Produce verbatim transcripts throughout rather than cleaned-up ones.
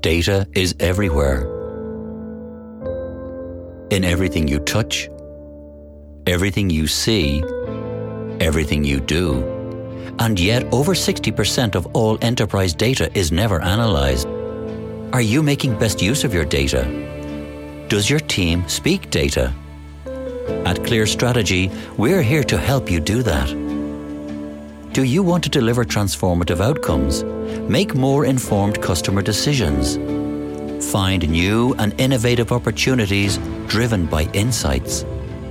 Data is everywhere. In everything you touch, everything you see, everything you do. And yet over sixty percent of all enterprise data is never analyzed. Are you making best use of your data? Does your team speak data? At Clear Strategy, we're here to help you do that. Do you want to deliver transformative outcomes? Make more informed customer decisions. Find new and innovative opportunities driven by insights.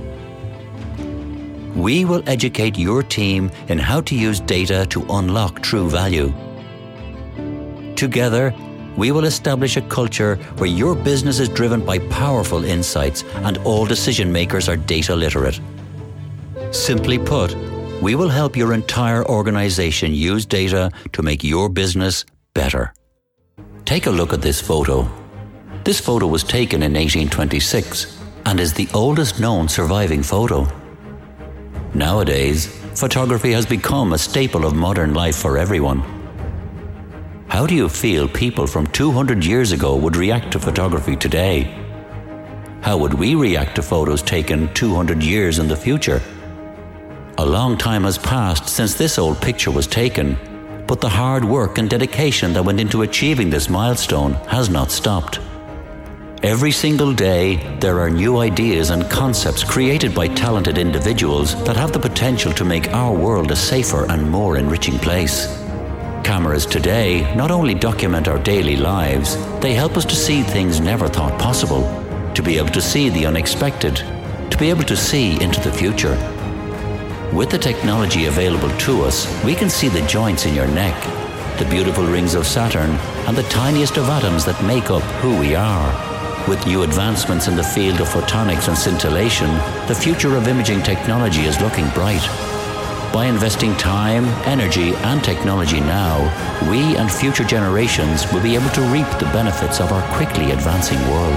We will educate your team in how to use data to unlock true value. Together, we will establish a culture where your business is driven by powerful insights and all decision makers are data literate. Simply put, we will help your entire organization use data to make your business better. Take a look at this photo. This photo was taken in eighteen twenty-six and is the oldest known surviving photo. Nowadays, photography has become a staple of modern life for everyone. How do you feel people from two hundred years ago would react to photography today? How would we react to photos taken two hundred years in the future? A long time has passed since this old picture was taken, but the hard work and dedication that went into achieving this milestone has not stopped. Every single day, there are new ideas and concepts created by talented individuals that have the potential to make our world a safer and more enriching place. Cameras today not only document our daily lives, they help us to see things never thought possible, to be able to see the unexpected, to be able to see into the future. With the technology available to us, we can see the joints in your neck, the beautiful rings of Saturn, and the tiniest of atoms that make up who we are. With new advancements in the field of photonics and scintillation, the future of imaging technology is looking bright. By investing time, energy, and technology now, we and future generations will be able to reap the benefits of our quickly advancing world.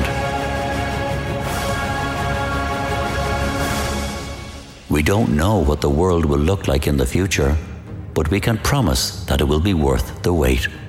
We don't know what the world will look like in the future, but we can promise that it will be worth the wait.